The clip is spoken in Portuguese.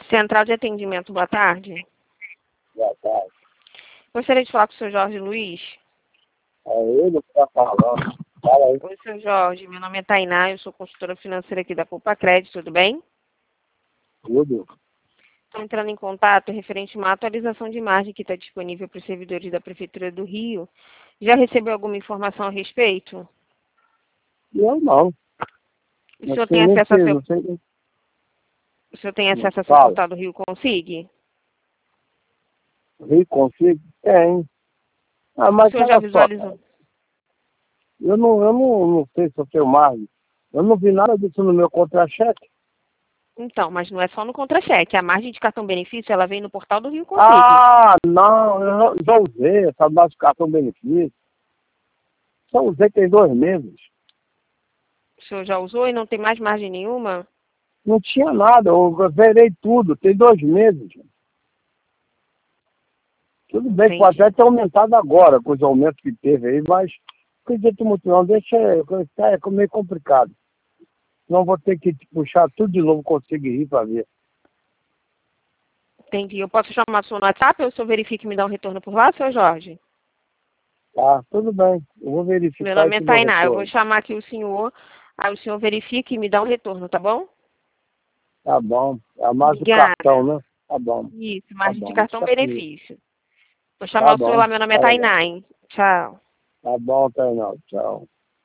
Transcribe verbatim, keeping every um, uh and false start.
Central de atendimento, boa tarde. Boa tarde. Gostaria de falar com o senhor Jorge Luiz. É ele que está falando. Fala aí. Oi, senhor Jorge. Meu nome é Tainá, eu sou consultora financeira aqui da Poupa Crédito, tudo bem? Tudo. Estou entrando em contato referente a uma atualização de imagem que está disponível para os servidores da Prefeitura do Rio. Já recebeu alguma informação a respeito? Eu não. O Não senhor sei tem nem acesso, a se, seu... não sei. o senhor tem acesso ao seu Fala. portal do Rio Consigue? Rio consigo? Tem. Ah, O mas senhor já olha só, visualizou? eu não, eu não, não sei se eu tenho margem. Eu não vi nada disso no meu contra-cheque. Então, mas não é só no contra-cheque. A margem de cartão-benefício, ela vem no portal do Rio Consigue. Ah, não, eu já usei essa base de cartão benefício. Só usei tem dois meses. O senhor já usou e não tem mais margem nenhuma? Não tinha nada, eu verei tudo, tem dois meses. Tudo bem, Entendi. pode até ter aumentado agora, com os aumentos que teve aí, mas não acredito muito não, deixa, é meio complicado. Não vou ter que puxar tudo de novo, conseguir ir para ver. Entendi. Eu posso chamar o senhor no WhatsApp ou o senhor verifica e me dá um retorno por lá, senhor Jorge? Tá, tudo bem, eu vou Meu verificar nome e é te dou Tainá. Eu vou retorno. chamar aqui o senhor, aí o senhor verifica e me dá um retorno, tá bom? Tá bom, é a mais do Obrigada. cartão, né? Tá bom, Isso, tá margem de bom, cartão fica comigo. benefício. Vou chamar Tá o senhor bom, lá, meu nome é tá legal. Tainá, hein? Tchau. Tá bom, tá não, tchau.